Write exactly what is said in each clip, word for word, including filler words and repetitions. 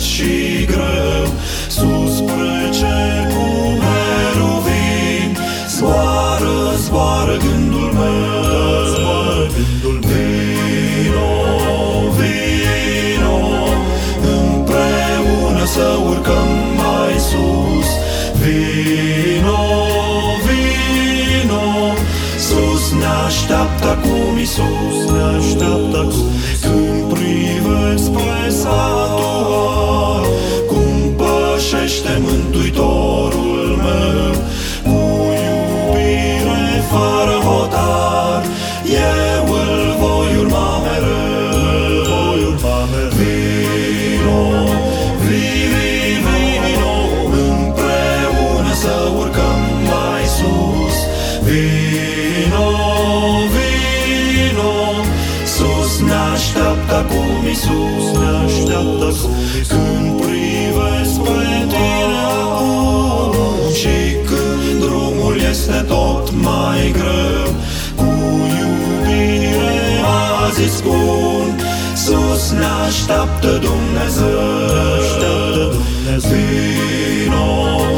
și greu, sus spre cer cu merul vin. Zboară, zboară gândul meu, zboară gândul meu. Vino, vino, împreună să urcăm mai sus. Vino, vino, sus ne așteaptă acum Iisus, ne așteaptă acum. Când privesc spre satul, cum pășește Mântuitorul meu, cu iubire fără hotar, eu îl voi urma mereu, voi urma mereu. Vino, vino, vino, împreună să urcăm mai sus. Vino, vino, sus ne așteaptă acum Iisus, ne așteaptă acum. Când privesc spre tine acum și când drumul este tot mai greu, cu iubire azi îți spun, sus ne așteaptă Dumnezeu, ne așteaptă Dumnezeu. Vino,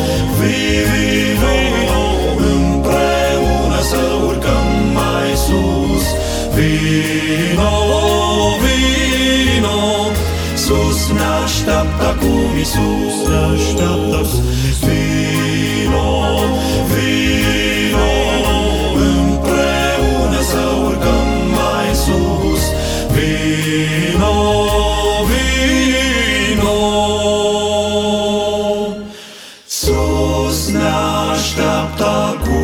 vino, împreună să urcăm mai sus. Vino, vino, sus ne așteaptă acum Iisus, ne așteaptă acum Iisus. Vino, vino, împreună să urcăm mai sus. Vino, vino, sus ne așteaptă acum